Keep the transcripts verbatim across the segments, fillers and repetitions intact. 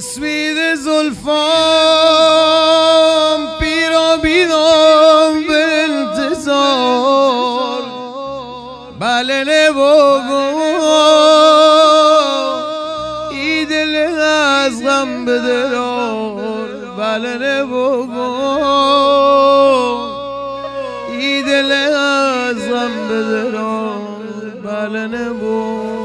اسمید زلفام پیرا بیدام به انتظار بله نباگو ای دل از غم بدرار بله نباگو ای دل از غم بدرار بله نباگو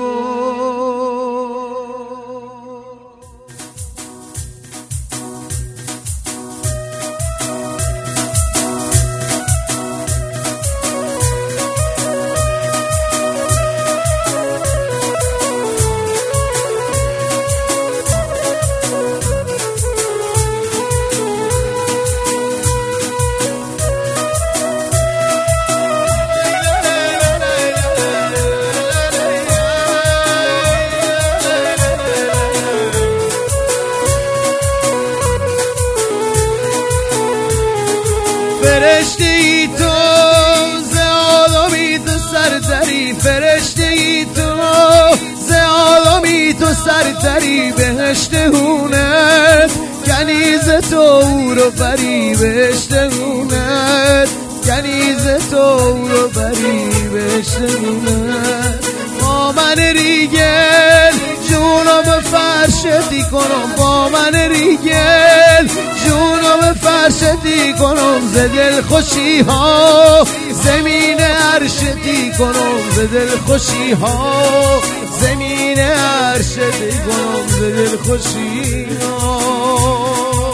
فرشته ای تو ز عالمی تو سرتری فرشته ای تو ز عالمی تو سرتری بهشت هونت کنیز تو او رو بری بهشت هونت کنیز تو او رو بری بهشت هونت با من ریگل جونو به فرشتی کنم با من ریگل جونو به فرشتی کنم ز دل خوشی ها زمین عرشتی کنم ز دل خوشی ها زمین عرشتی کنم ز دل خوشی ها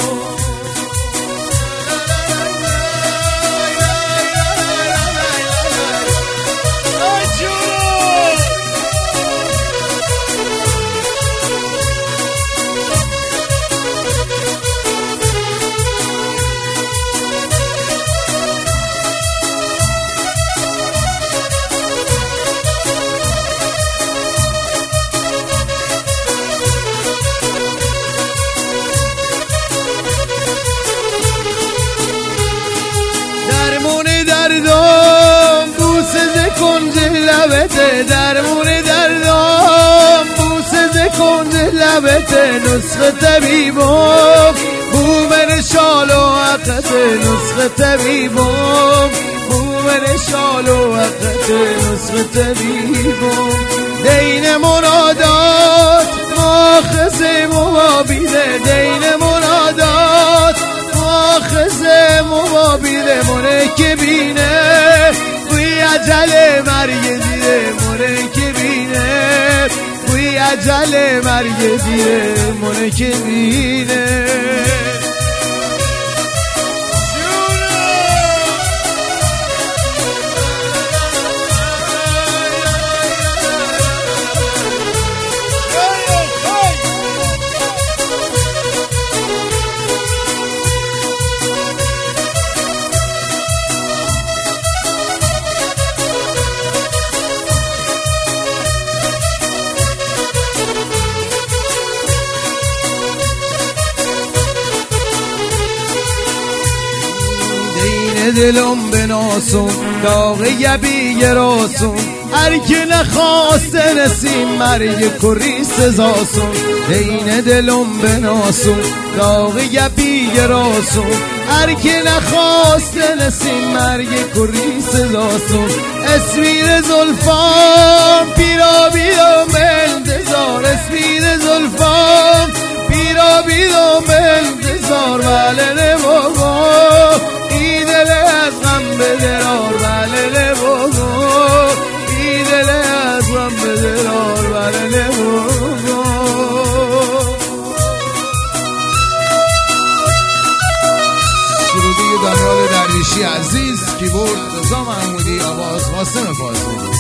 دردم بوسه ز کنج لبته درمون دردم بوسه ز کنج لبته نسخه طبیبم بومن شال و عقته نسخه طبیبم بومن شال و عقته نسخه طبیبم دین منادات ماخذ مبابیده دین منادات ماخذ مبابیده منه که بینه بوی عجل مرگ دیره منه که بینه بوی عجل مرگ دیره منه که بینه دلم بناسون داغ یبی راسون هر که نخواسته نسیم مرگ کری سزاسون دین دلم بناسون داغ یبی راسون هر که نخواسته نسیم مرگ کری سزاسون اسمیر زلفام پیرا بیدم انتظار اسمیر زلفام پیرا بیدم انتظار بله نباگو ای دل از غم بدرار بله نباگو ای دل از غم بدرار بله نباگو سرودی دانیال درویشی عزیز کیبورد رضا محمودی آواز قاسم فاضلی